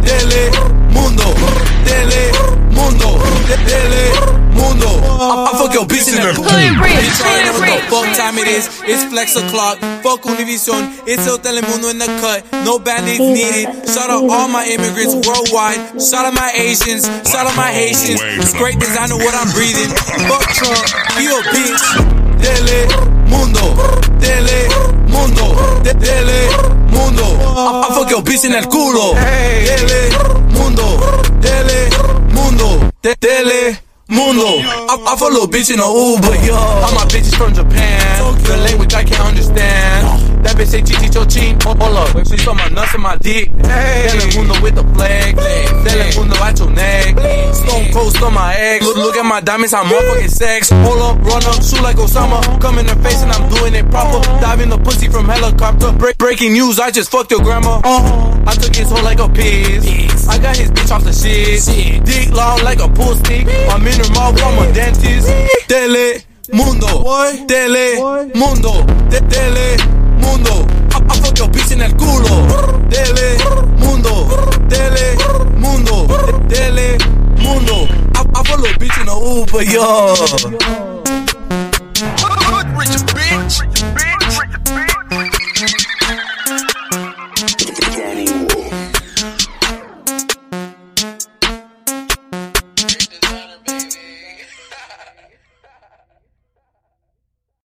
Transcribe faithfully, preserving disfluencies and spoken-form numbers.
Telemundo, Telemundo, Telemundo. I, I fuck your bitch in the pool. Bitch, I know what the fuck time it is. It's flex o'clock. Fuck Univision. It's El Telemundo in the cut. No band-aids needed. Shout out all my immigrants worldwide. Shout out my Asians. Shout out my Haitians. It's great cause I know what I'm breathing. Fuck Trump. Be a bitch. Telemundo, Telemundo, Telemundo. I, I fuck your bitch in el culo. Telemundo, Telemundo, Telemundo. I, I fuck a little bitch in a Uber, yo. All my bitches from Japan. The language I can't understand. That bitch say chichi chochin. Hold up, she saw my nuts and my dick. Telemundo with the flag. Telemundo at your neck. Stone Cold on my eggs. Look, look at my diamonds, I'm motherfucking sex. Hold up, run up, shoot like Osama. Come in the face and I'm doing it proper. Dive in the pussy from helicopter. Break, breaking news, I just fucked your grandma. Uh-huh. I took his hoe like a piss. I got his bitch off the shit. Dick long like a pool stick. I'm in her mouth, I'm a dentist. Telemundo, Telemundo, Telemundo. I, I fuck your bitch in el culo. Telemundo, Telemundo, Telemundo. I, I fuck a little bitch in a Uber, yo. Rich bitch, bitch, bitch.